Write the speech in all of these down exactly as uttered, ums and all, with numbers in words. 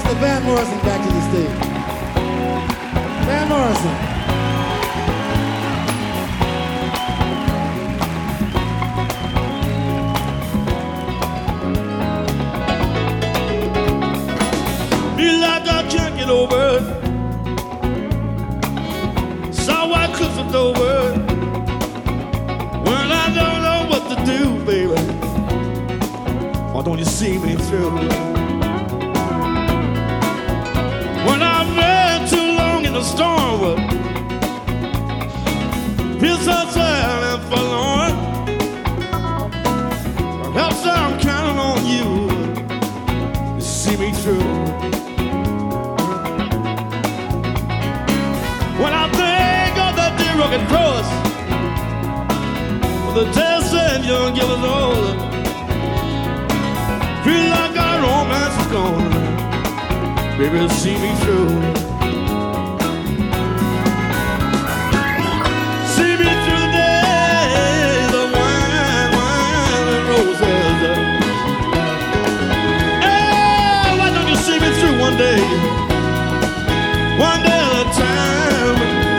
Van Morrison back to the stage. Van Morrison. Feel like I can't get over it. Saw white Christmas over it. When I don't know what to do, baby, why don't you see me through? When I've been too long in the storm, feel so sad and forlorn. Perhaps I'm counting on you to see me through. When I think of that dear rugged cross, the test said you'll give us all. Feel like our romance is gone. Baby, see me through. See me through the day, the wine, wine, and roses. Hey, why don't you see me through one day? One day at a time.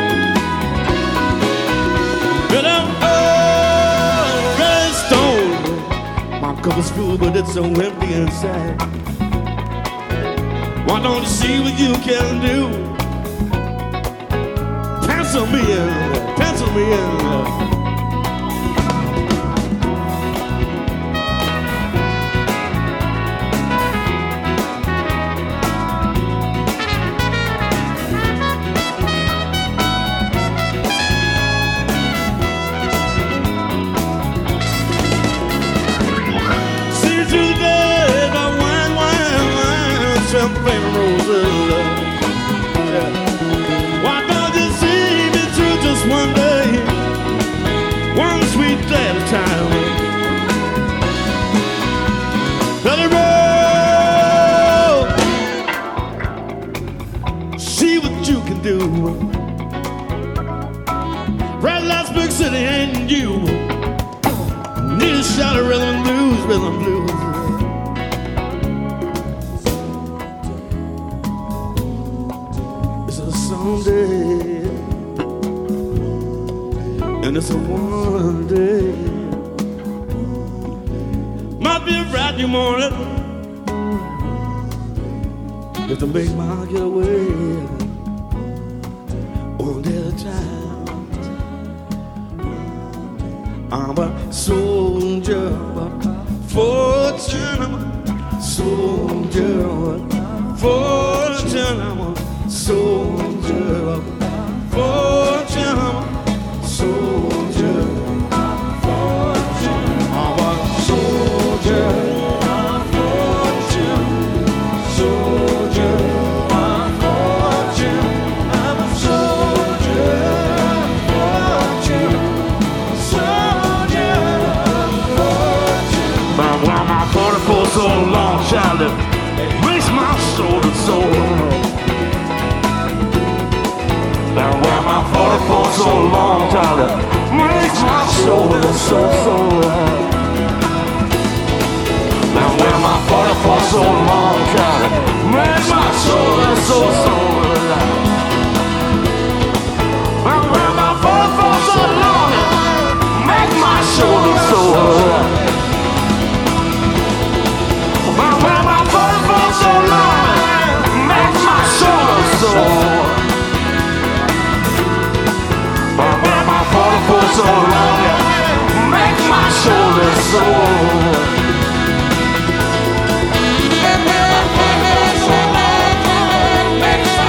And I'm already stoned. My cup's full, but it's so empty inside. Why don't you see what you can do? Pencil me in, pencil me in. See today the wine, wine, wine, champagne roses. Yeah. Why don't you see me through just one day, one sweet day at a time? Let it roll. See what you can do. Red lights, big city, and you need a shot of rhythm and blues, rhythm and blues. It's a someday, and it's a one day. Might be a bright new morning, if to make my getaway one day at a time. I'm a soldier of fortune, I'm a soldier of fortune, I'm a soldier of fortune, I'm a soldier of fortune, I'm a soldier of fortune, soldier of fortune, I'm a soldier of fortune. Why my forty-four so long, child, it breaks my soul to soul. Now why my forty-four so long, child, it breaks my soul to soul, soul. Now why my forty-four so long, child, it breaks my soul to soul, soul. Now why my forty-four so long, it breaks my soul to soul. So long, makes my soul sore. But when my forty-four so long, makes my soul sore. Makes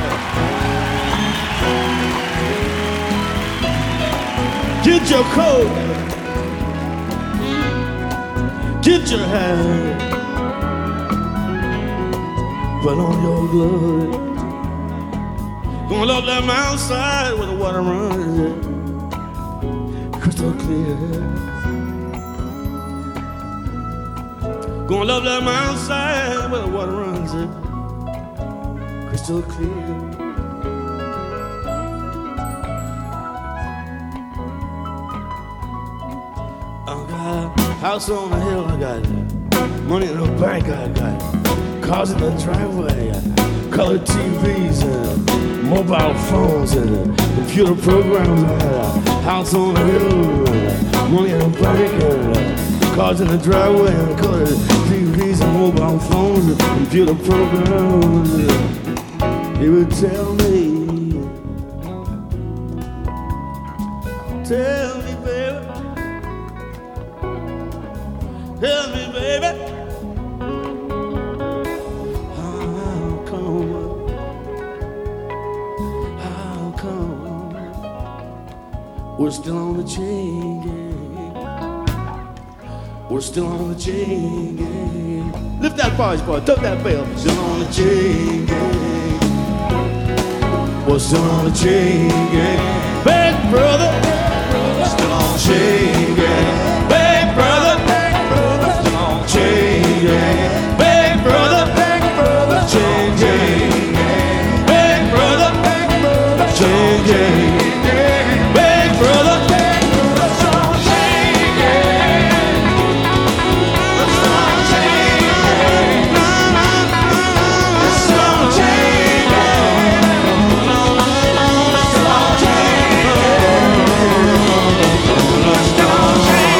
Get your coat, get your hat, put on your gloves. Gonna love that mountain side where the water runs crystal clear. Gonna love that mountain side where the water runs crystal clear. I got a house on the hill, I got money in the bank, I got cars in the driveway, colored T Vs and mobile phones and computer programs. I got a house on the hill, money in the bank, and cars in the driveway and colored T Vs and mobile phones and computer programs. He would tell me, tell me, baby. Tell me, baby, how come, how come we're still on the chain gang? We're still on the chain gang. Lift that voice, boy, tuck that bell. Still on the chain gang. We're still on the chain gang. Big brother, still on the chain gang. Big brother. Chain gang, big brother, big brother, chain gang, big brother, big brother, chain gang, big brother, big brother, chain gang, let's start chain gang, let's start chain gang, let's start chain gang, let's start chain gang.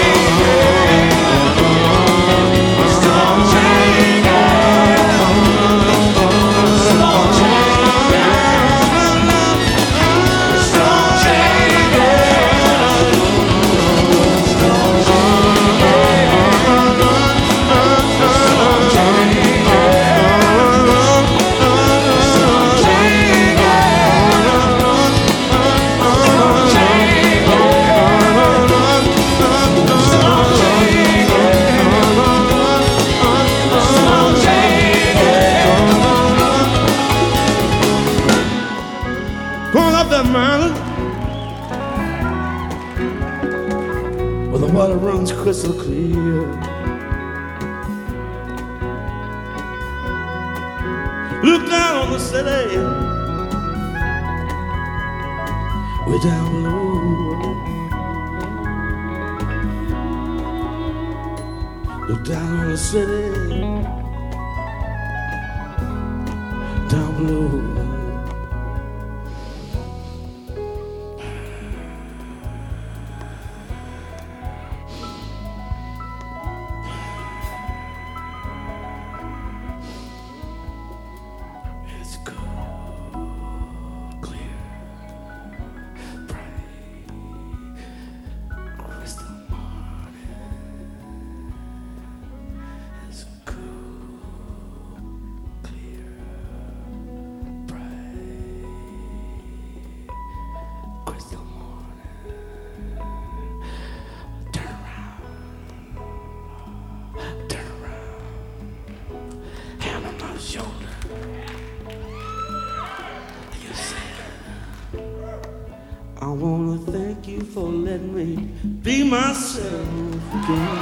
The water runs crystal clear. Look down on the city, way down below. Look down on the city, down below. I wanna thank you for letting me be myself again.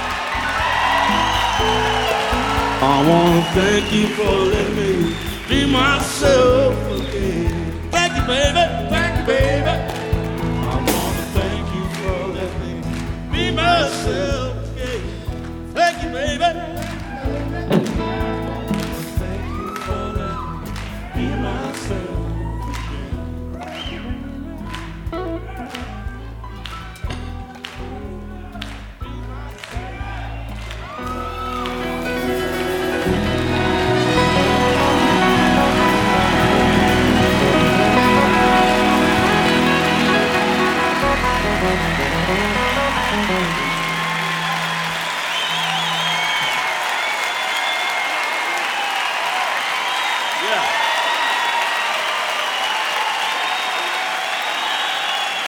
I wanna thank you for letting me be myself again. Thank you, baby, thank you, baby. I wanna thank you for letting me be myself again. Thank you, baby. Thank you for letting me be myself. Thank you.